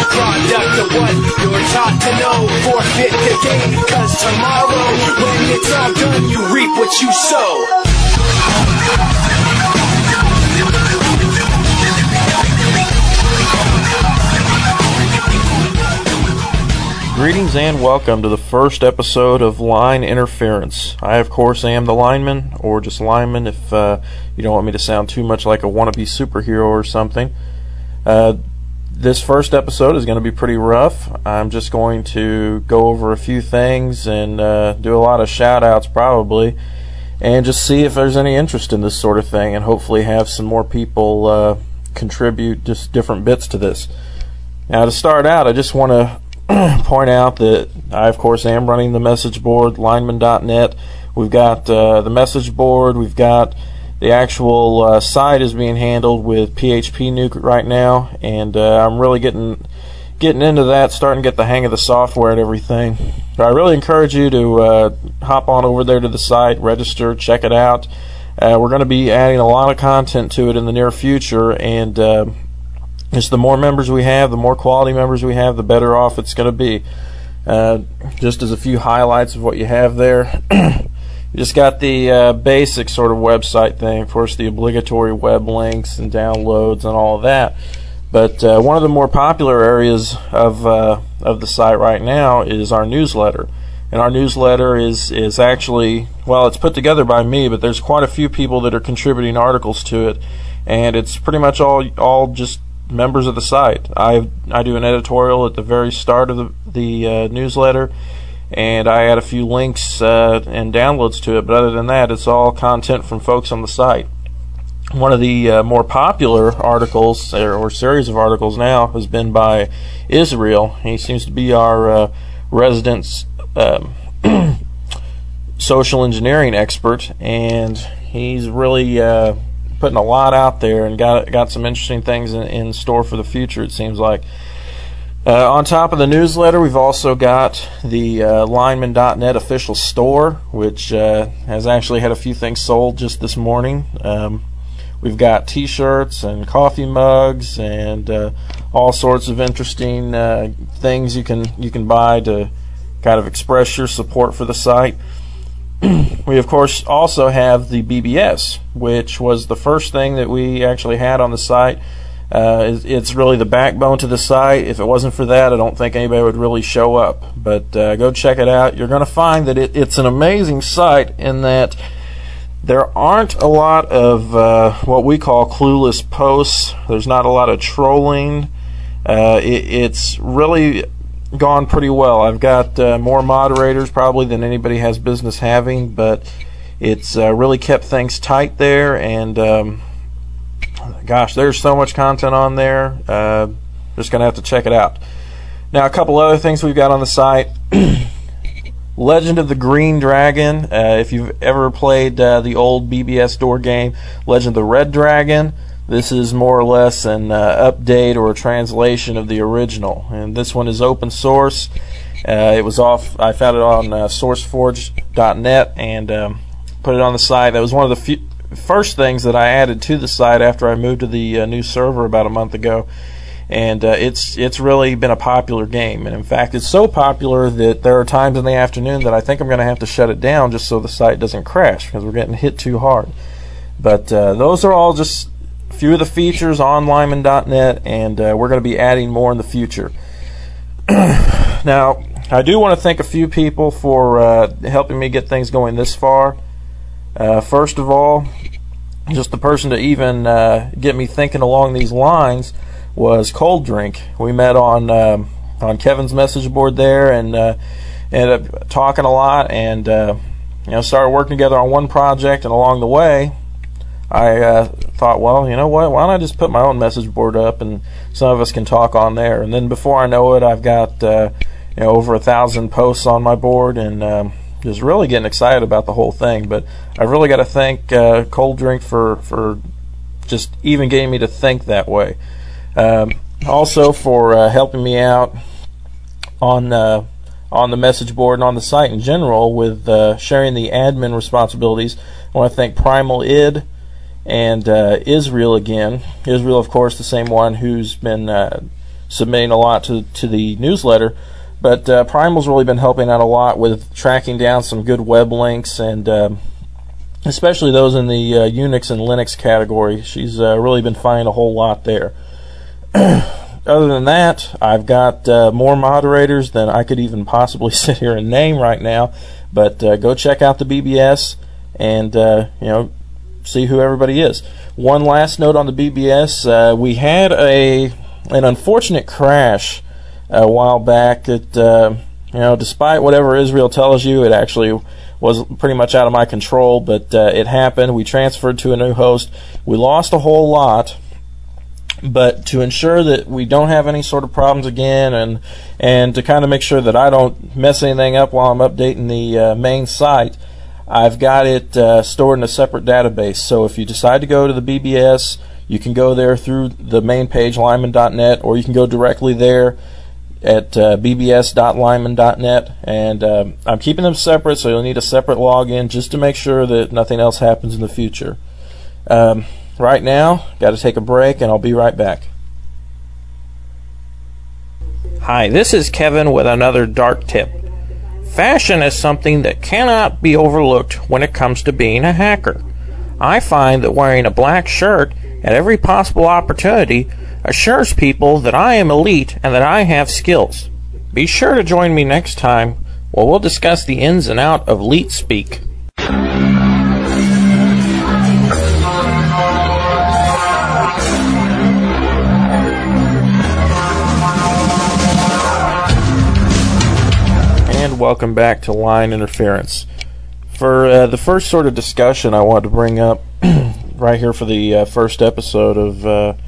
product of what you're taught to know. Forfeit the game, cause tomorrow, when it's all done, you reap what you sow. Greetings and welcome to the first episode of Line Interference. I, of course, am the lineman, or just lineman if you don't want me to sound too much like a wannabe superhero or something. This first episode is going to be pretty rough. I'm just going to go over a few things and do a lot of shout-outs probably, and just see if there's any interest in this sort of thing, and hopefully have some more people contribute just different bits to this. Now, to start out, I just want to point out that I, of course, am running the message board, lineman.net. We've got the message board. We've got the actual site is being handled with PHP Nuke right now, and I'm really getting into that, starting to get the hang of the software and everything. But I really encourage you to hop on over there to the site, register, check it out. We're going to be adding a lot of content to it in the near future, and just the more members we have, the more quality members we have, the better off it's going to be. Just as a few highlights of what you have there, you just got the basic sort of website thing, of course, the obligatory web links and downloads and all of that. But one of the more popular areas of the site right now is our newsletter. And our newsletter is actually, well, it's put together by me, but there's quite a few people that are contributing articles to it, and it's pretty much all just members of the site. I do an editorial at the very start of the newsletter, and I add a few links and downloads to it, but other than that, it's all content from folks on the site. One of the more popular articles, or series of articles now, has been by Israel. He seems to be our resident social engineering expert, and he's really putting a lot out there and got some interesting things in store for the future, it seems like. On top of the newsletter, we've also got the lineman.net official store, which has actually had a few things sold just this morning. We've got t-shirts and coffee mugs and all sorts of interesting things you can buy to kind of express your support for the site. We, of course, also have the BBS, which was the first thing that we actually had on the site. It's really the backbone to the site. If it wasn't for that, I don't think anybody would really show up. But go check it out. You're going to find that it's an amazing site in that there aren't a lot of what we call clueless posts. There's not a lot of trolling. It's really gone pretty well. I've got more moderators probably than anybody has business having, but it's really kept things tight there, and gosh, there's so much content on there. Just gonna have to check it out. Now, a couple other things we've got on the site. Legend of the Green Dragon. If you've ever played the old BBS door game, Legend of the Red Dragon, this is more or less an update or a translation of the original, and this one is open source. I found it on sourceforge.net and put it on the site. That was one of the first things that I added to the site after I moved to the new server about a month ago, and it's really been a popular game. And in fact, it's so popular that there are times in the afternoon that I think I'm going to have to shut it down just so the site doesn't crash because we're getting hit too hard. But those are all just few of the features on lineman.net, and we're going to be adding more in the future. Now, I do want to thank a few people for helping me get things going this far. First of all, just the person to even get me thinking along these lines was Cold Drink. We met on Kevin's message board there, and ended up talking a lot, and started working together on one project. And along the way, I thought, well, you know what? Why don't I just put my own message board up, and some of us can talk on there. And then before I know it, I've got over 1,000 posts on my board, and just really getting excited about the whole thing. But I've really got to thank Cold Drink for just even getting me to think that way. Also for helping me out on the message board and on the site in general with sharing the admin responsibilities. I want to thank Primal Id and Israel again. Israel, of course, the same one who's been submitting a lot to the newsletter. But Primal's really been helping out a lot with tracking down some good web links, and especially those in the Unix and Linux category. She's really been finding a whole lot there. Other than that, I've got more moderators than I could even possibly sit here and name right now. But go check out the BBS and see who everybody is. One last note on the BBS: we had an unfortunate crash a while back. That despite whatever Israel tells you, it actually was pretty much out of my control. But it happened. We transferred to a new host. We lost a whole lot. But to ensure that we don't have any sort of problems again, and to kind of make sure that I don't mess anything up while I'm updating the main site, I've got it stored in a separate database. So if you decide to go to the BBS, you can go there through the main page, Lyman.net, or you can go directly there at bbs.lyman.net. And I'm keeping them separate, so you'll need a separate login just to make sure that nothing else happens in the future. Right now, got to take a break, and I'll be right back. Hi, this is Kevin with another dark tip. Fashion is something that cannot be overlooked when it comes to being a hacker. I find that wearing a black shirt at every possible opportunity assures people that I am elite and that I have skills. Be sure to join me next time where we'll discuss the ins and outs of elite speak. Welcome back to Line Interference. For the first sort of discussion I wanted to bring up right here for the first episode of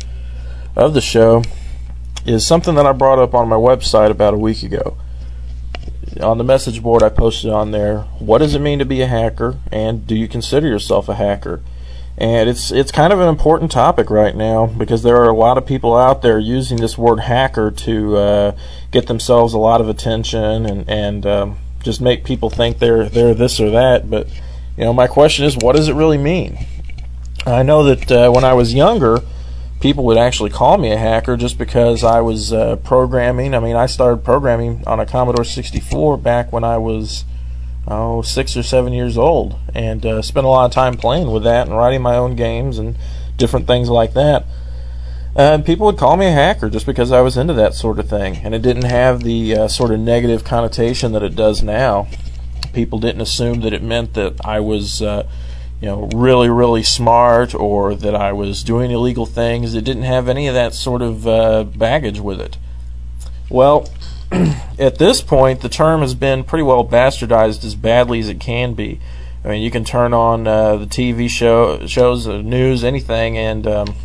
the show is something that I brought up on my website about a week ago. On the message board I posted on there, what does it mean to be a hacker, and do you consider yourself a hacker? And it's kind of an important topic right now because there are a lot of people out there using this word hacker to get themselves a lot of attention and just make people think they're this or that. But my question is, what does it really mean? I know that when I was younger, people would actually call me a hacker just because I was programming. I mean, I started programming on a Commodore 64 back when I was 6 or 7 years old, and spent a lot of time playing with that and writing my own games and different things like that. And people would call me a hacker just because I was into that sort of thing, and it didn't have the sort of negative connotation that it does now. People didn't assume that it meant that I was really, really smart or that I was doing illegal things. It didn't have any of that sort of baggage with it. Well, at this point, the term has been pretty well bastardized as badly as it can be. I mean, you can turn on the TV shows, the news, anything, and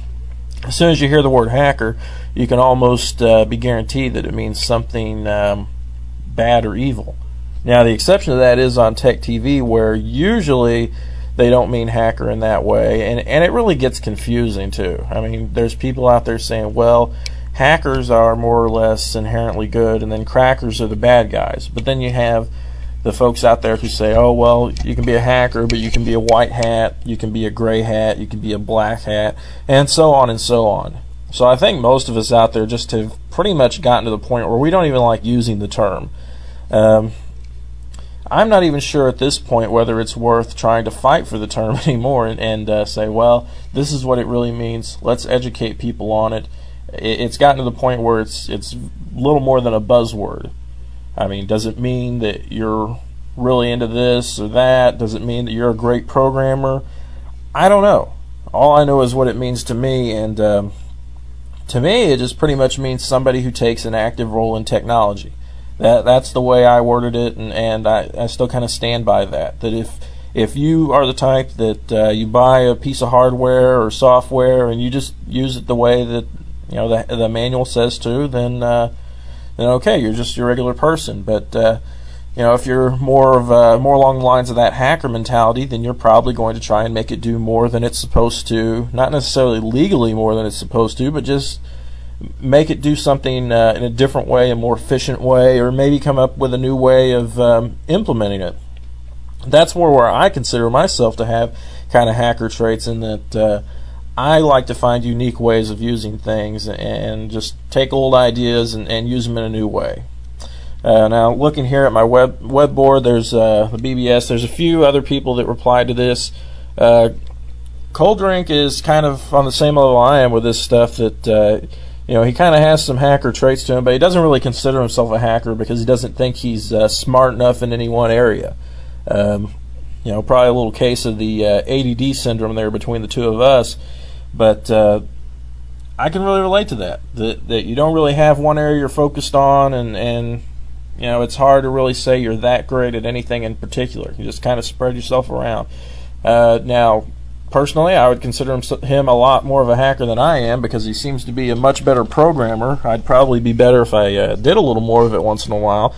as soon as you hear the word hacker, you can almost be guaranteed that it means something bad or evil. Now, the exception to that is on Tech TV, where usually they don't mean hacker in that way, and it really gets confusing too. I mean, there's people out there saying, well, hackers are more or less inherently good, and then crackers are the bad guys. But then you have the folks out there who say, oh, well, you can be a hacker, but you can be a white hat, you can be a gray hat, you can be a black hat, and so on and so on. So I think most of us out there just have pretty much gotten to the point where we don't even like using the term. I'm not even sure at this point whether it's worth trying to fight for the term anymore and say, well, this is what it really means. Let's educate people on it. It's gotten to the point where it's little more than a buzzword. I mean, does it mean that you're really into this or that? Does it mean that you're a great programmer? I don't know. All I know is what it means to me, and to me it just pretty much means somebody who takes an active role in technology. That's the way I worded it, and I still kind of stand by that. That if you are the type that you buy a piece of hardware or software and you just use it the way that the manual says to, then okay, you're just your regular person. But if you're more along the lines of that hacker mentality, then you're probably going to try and make it do more than it's supposed to. Not necessarily legally more than it's supposed to, but just make it do something in a different way, a more efficient way, or maybe come up with a new way of implementing it. That's more where I consider myself to have kind of hacker traits, in that I like to find unique ways of using things and just take old ideas and use them in a new way. Now, looking here at my web board, there's the BBS. There's a few other people that replied to this. Cold Drink is kind of on the same level I am with this stuff, that he kind of has some hacker traits to him, but he doesn't really consider himself a hacker because he doesn't think he's smart enough in any one area. Probably a little case of the ADD syndrome there between the two of us, but I can really relate to that you don't really have one area you're focused on, and it's hard to really say you're that great at anything in particular. You just kind of spread yourself around. Now, personally, I would consider him a lot more of a hacker than I am, because he seems to be a much better programmer. I'd probably be better if I did a little more of it once in a while.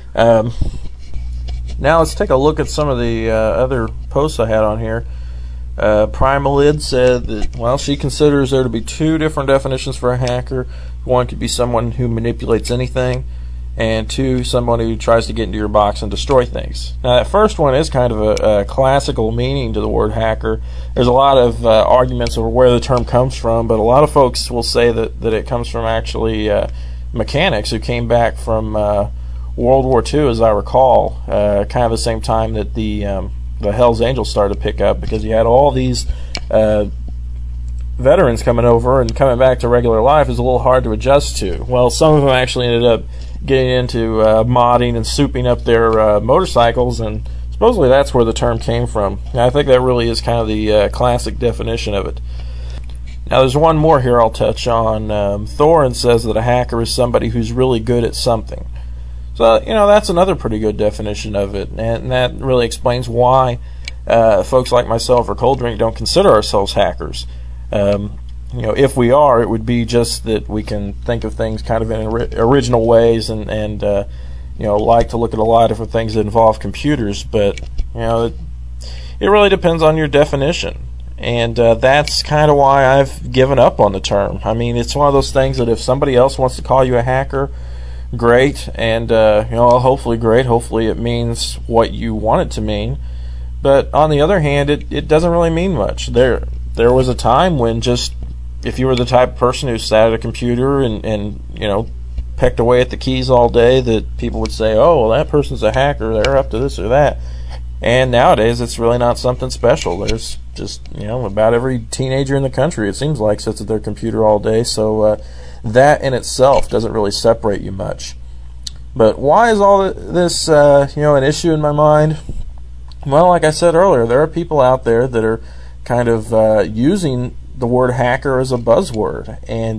Now let's take a look at some of the other posts I had on here. Primalid said that, she considers there to be two different definitions for a hacker. One could be someone who manipulates anything, and two, someone who tries to get into your box and destroy things. Now, that first one is kind of a classical meaning to the word hacker. There's a lot of arguments over where the term comes from, but a lot of folks will say that it comes from actually mechanics who came back from World War II, as I recall, kind of the same time that the Hells Angels started to pick up, because you had all these veterans coming over, and coming back to regular life is a little hard to adjust to. Well, some of them actually ended up getting into modding and souping up their motorcycles, and supposedly that's where the term came from. And I think that really is kind of the classic definition of it. Now, there's one more here I'll touch on. Thorin says that a hacker is somebody who's really good at something. So, that's another pretty good definition of it, and that really explains why folks like myself or Cold Drink don't consider ourselves hackers. If we are, it would be just that we can think of things kind of in original ways and like to look at a lot of different things that involve computers, but, it really depends on your definition. And that's kind of why I've given up on the term. I mean, it's one of those things that if somebody else wants to call you a hacker, great, and hopefully great. Hopefully it means what you want it to mean. But on the other hand, it doesn't really mean much. There was a time when just if you were the type of person who sat at a computer and pecked away at the keys all day, that people would say, oh, well, that person's a hacker, they're up to this or that. And nowadays it's really not something special. There's just about every teenager in the country, it seems like, sits at their computer all day, so that in itself doesn't really separate you much. But why is all this an issue in my mind? Well, like I said earlier, there are people out there that are kind of using the word hacker as a buzzword, and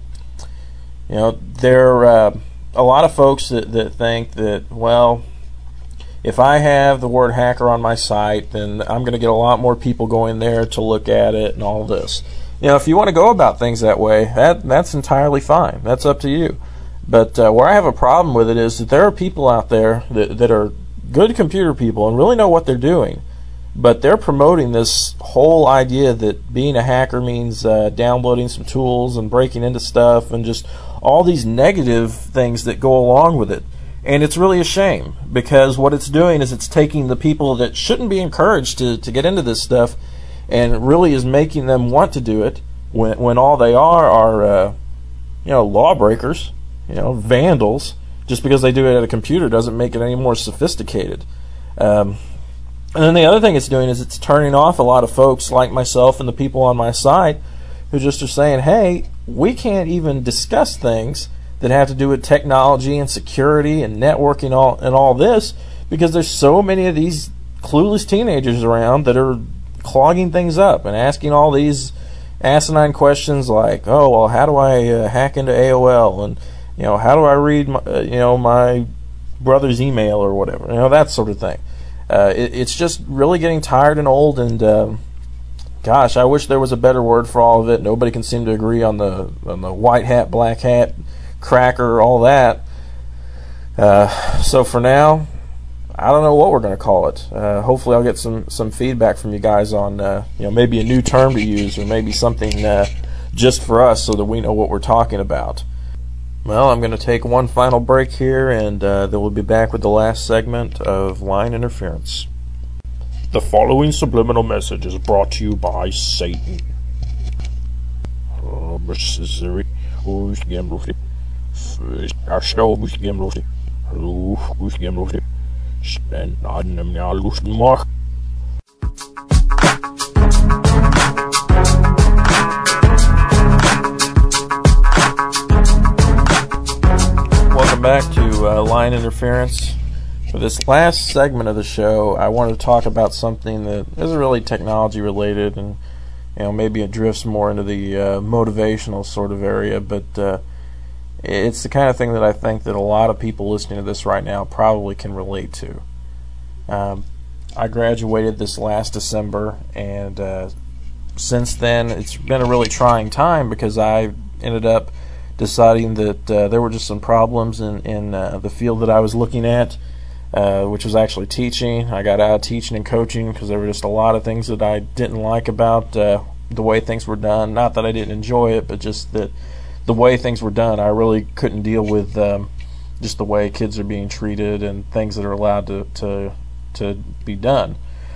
there are a lot of folks that think that, well, if I have the word hacker on my site, then I'm going to get a lot more people going there to look at it and all this. If you want to go about things that way, that's entirely fine. That's up to you. But where I have a problem with it is that there are people out there that are good computer people and really know what they're doing, but they're promoting this whole idea that being a hacker means downloading some tools and breaking into stuff and just all these negative things that go along with it. And it's really a shame, because what it's doing is it's taking the people that shouldn't be encouraged to get into this stuff, and really is making them want to do it when all they are lawbreakers, vandals. Just because they do it at a computer doesn't make it any more sophisticated. And then the other thing it's doing is it's turning off a lot of folks like myself and the people on my site who just are saying, hey, we can't even discuss things that have to do with technology and security and networking and all this, because there's so many of these clueless teenagers around that are clogging things up and asking all these asinine questions like, oh, well, how do I hack into AOL, and how do I read my brother's email or whatever, that sort of thing. It's just really getting tired and old, and gosh, I wish there was a better word for all of it. Nobody can seem to agree on the white hat, black hat, cracker, all that. So for now, I don't know what we're going to call it. Hopefully I'll get some feedback from you guys on maybe a new term to use, or maybe something just for us so that we know what we're talking about. Well, I'm going to take one final break here, and then we'll be back with the last segment of Line Interference. The following subliminal message is brought to you by Satan. Welcome back to Line Interference. For this last segment of the show, I wanted to talk about something that isn't really technology related, and maybe it drifts more into the motivational sort of area, but it's the kind of thing that I think that a lot of people listening to this right now probably can relate to. I graduated this last December, and since then it's been a really trying time because I ended up deciding that there were just some problems in the field that I was looking at, which was actually teaching. I got out of teaching and coaching because there were just a lot of things that I didn't like about the way things were done. Not that I didn't enjoy it, but just that the way things were done, I really couldn't deal with just the way kids are being treated and things that are allowed to be done.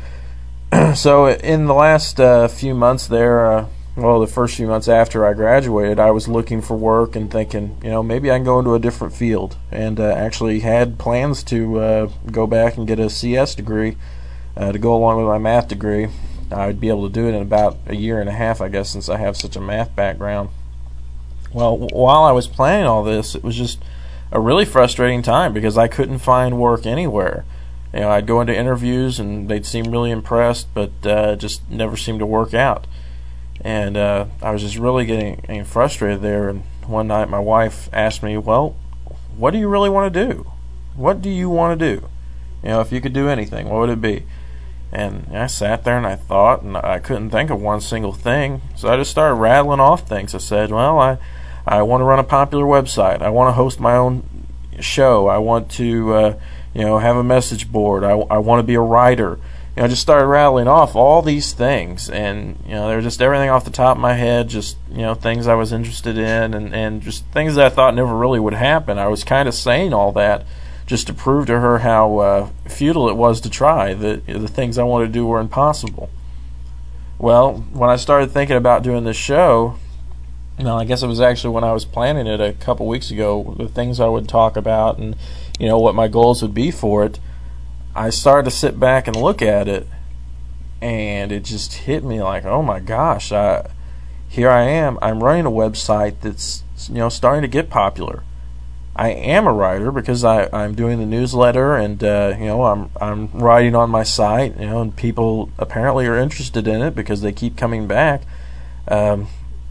So in the last few months there, the first few months after I graduated, I was looking for work and thinking, maybe I can go into a different field, and actually had plans to go back and get a CS degree to go along with my math degree. I'd be able to do it in about a year and a half, I guess, since I have such a math background. Well, while I was planning all this, it was just a really frustrating time because I couldn't find work anywhere. I'd go into interviews and they'd seem really impressed, but just never seemed to work out. And I was just really getting frustrated there. And one night my wife asked me, well, what do you really want to do? What do you want to do? If you could do anything, what would it be? And I sat there and I thought, and I couldn't think of one single thing. So I just started rattling off things. I said, well, I want to run a popular website. I want to host my own show. I want to have a message board. I want to be a writer. I just started rattling off all these things, and they were just everything off the top of my head, just things I was interested in, and just things that I thought never really would happen. I was kind of saying all that just to prove to her how futile it was to try. The things I wanted to do were impossible. Well, when I started thinking about doing this show, I guess it was actually when I was planning it a couple weeks ago, the things I would talk about and what my goals would be for it, I started to sit back and look at it, and it just hit me like, oh my gosh, here I am. I'm running a website that's starting to get popular. I am a writer because I'm doing the newsletter, and I'm writing on my site, and people apparently are interested in it because they keep coming back, and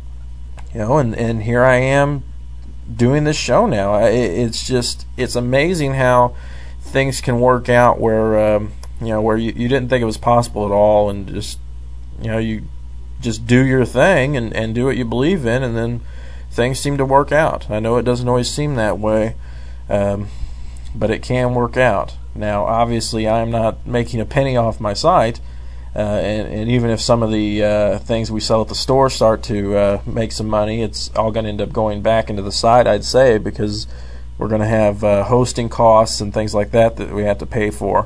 here I am doing this show now. It's amazing how things can work out where where you didn't think it was possible at all, and just you just do your thing and do what you believe in, and then things seem to work out. I know it doesn't always seem that way, but it can work out. Now, obviously, I'm not making a penny off my site, and even if some of the things we sell at the store start to make some money, it's all going to end up going back into the site, I'd say, because we're going to have hosting costs and things like that we have to pay for.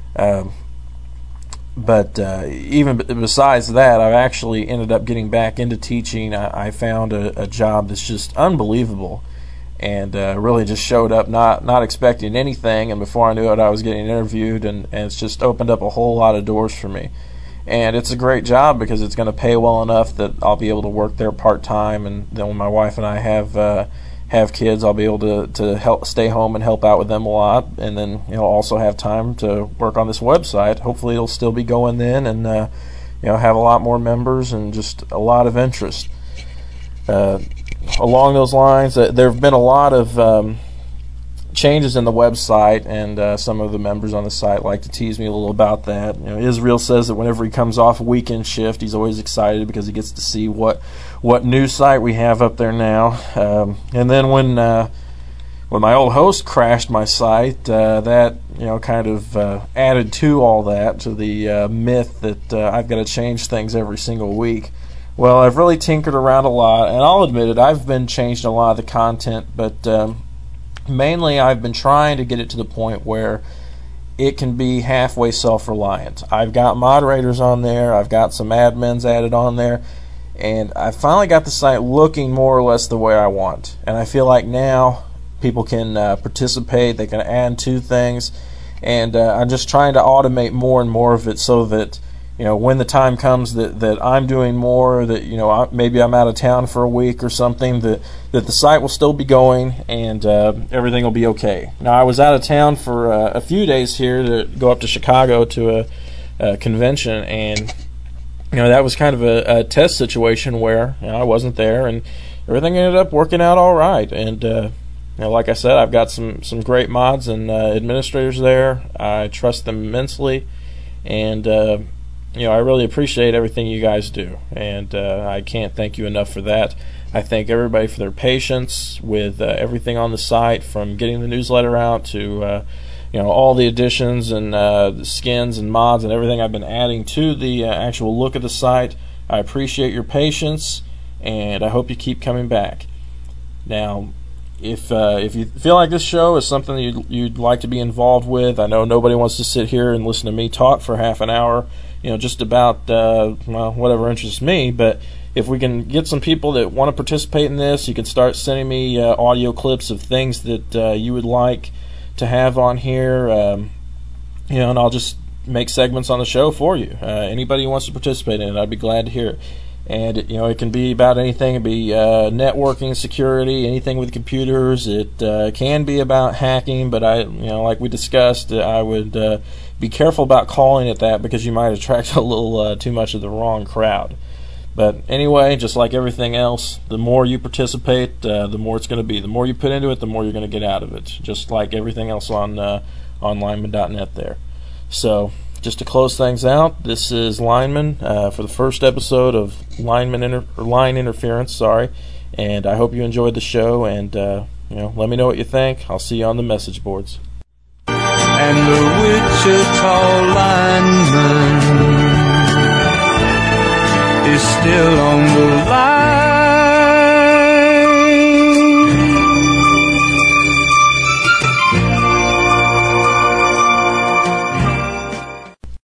But even besides that, I've actually ended up getting back into teaching. I found a job that's just unbelievable, and really just showed up not expecting anything, and before I knew it, I was getting interviewed, and it's just opened up a whole lot of doors for me. And it's a great job because it's going to pay well enough that I'll be able to work there part-time, and then when my wife and I have kids, I'll be able to help stay home and help out with them a lot, and then also have time to work on this website. Hopefully it'll still be going then, and have a lot more members and just a lot of interest. Along those lines, there have been a lot of changes in the website, and some of the members on the site like to tease me a little about that. Israel says that whenever he comes off a weekend shift, he's always excited because he gets to see what new site we have up there now. And then when my old host crashed my site, that kind of added to all that, to the myth that I've got to change things every single week. Well, I've really tinkered around a lot, and I'll admit it, I've been changing a lot of the content, but mainly I've been trying to get it to the point where it can be halfway self-reliant. I've got moderators on there, I've got some admins added on there, And I finally got the site looking more or less the way I want. And I feel like now people can participate, they can add to things, and I'm just trying to automate more and more of it so that, you know, when the time comes that I'm doing more, that, you know, maybe I'm out of town for a week or something, that the site will still be going and everything will be okay. Now, I was out of town for a few days here to go up to Chicago to a convention, and, you know, that was kind of a test situation where, you know, I wasn't there, and everything ended up working out all right. And you know, like I said, I've got some great mods and administrators there. I trust them immensely, and you know, I really appreciate everything you guys do, and I can't thank you enough for that. I thank everybody for their patience with everything on the site, from getting the newsletter out to you know, all the additions and the skins and mods and everything I've been adding to the actual look of the site. I appreciate your patience, and I hope you keep coming back. Now, if you feel like this show is something you'd like to be involved with, I know nobody wants to sit here and listen to me talk for half an hour, you know, just about well, whatever interests me. But if we can get some people that want to participate in this, you can start sending me audio clips of things that you would like to have on here, you know, and I'll just make segments on the show for you. Anybody who wants to participate in it, I'd be glad to hear it. And you know, it can be about anything. It can be networking, security, anything with computers. It can be about hacking, but you know, like we discussed, I would be careful about calling it that, because you might attract a little too much of the wrong crowd. But anyway, just like everything else, the more you participate, the more it's going to be. The more you put into it, the more you're going to get out of it. Just like everything else on lineman.net there. So, just to close things out, this is Lineman for the first episode of Line Interference. Sorry, and I hope you enjoyed the show. And you know, let me know what you think. I'll see you on the message boards. And the Wichita lineman is still on the